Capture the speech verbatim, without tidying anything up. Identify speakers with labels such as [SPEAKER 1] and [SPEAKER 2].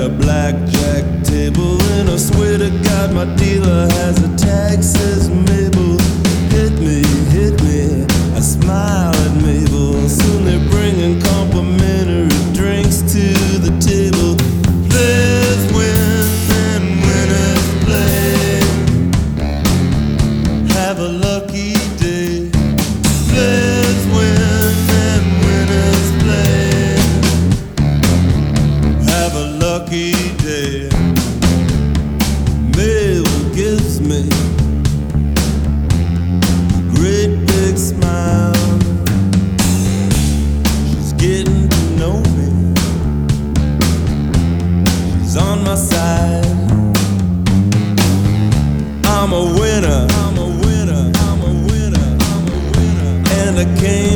[SPEAKER 1] a blackjack table, and I swear to God my dealer has a tag says Mabel. Hit me, hit me, I smile at Mabel. Soon they're bringing complimentary drinks to the table. Players win and winners play. Have a lucky day. Players win and winners play. Have a lucky day. Mabel gives me a great big smile. She's getting to know me. She's on my side. I'm a winner. I'm a winner. I'm a winner. I'm a winner. And I can't